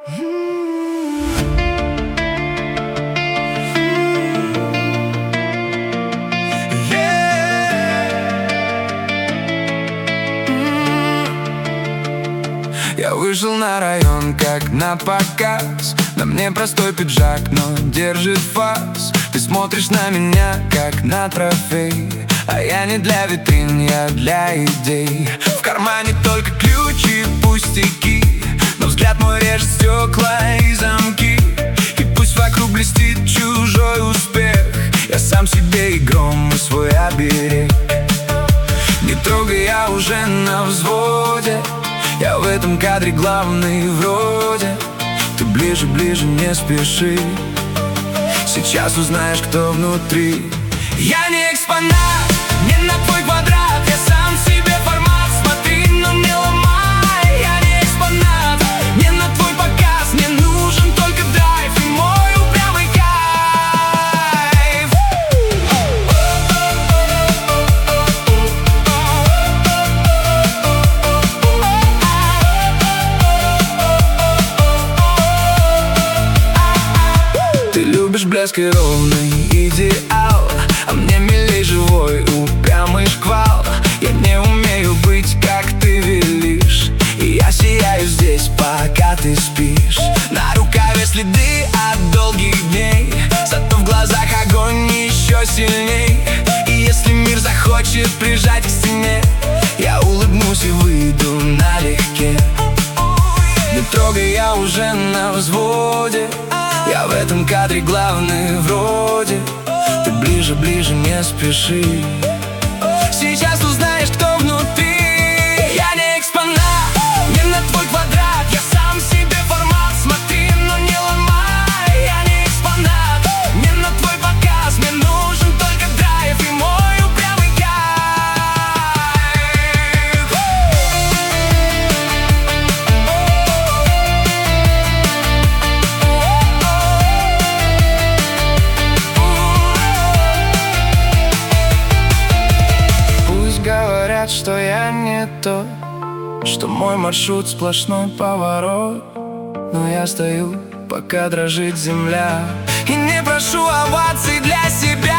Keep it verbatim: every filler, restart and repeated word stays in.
Я вышел на район, как на показ. На мне простой пиджак, но держит фас. Ты смотришь на меня, как на трофей, а я не для витрин, я для идей. В кармане только ключи, пустяки, но взгляд мой режет стекла и замки. И пусть вокруг блестит чужой успех, я сам себе и гром, и свой оберег. Не трогай, я уже на взводе, я в этом кадре главный вроде. Ты ближе, ближе, не спеши, сейчас узнаешь, кто внутри. Я не экспонат, не на твой квадрат, я сам себе формат. Смотри, но не ломай. Я не экспонат, не на твой показ. Мне нужен только драйв и мой упрямый кайф. Ты любишь блеск и ровный идеал, а мне милей живой упрямый шквал. Я не умею быть, как ты велишь, и я сияю здесь, пока ты спишь. На рукаве следы от долгих дней, зато в глазах огонь еще сильней. И если мир захочет прижать к стене, я улыбнусь и выйду налегке. Не трогай, я уже на взводе, я в этом кадре главный вроде. Ты ближе, ближе, не спеши, сейчас узнаешь, кто внутри. Я не экспонат, не на твой квадрат, я сам себе формат. Смотри, но не ломай. Я не экспонат, не на твой показ. Мне нужен только драйв и мой упрямый кайф. Говорят, что я не тот, что мой маршрут сплошной поворот, но я стою, пока дрожит земля, и не прошу оваций для себя.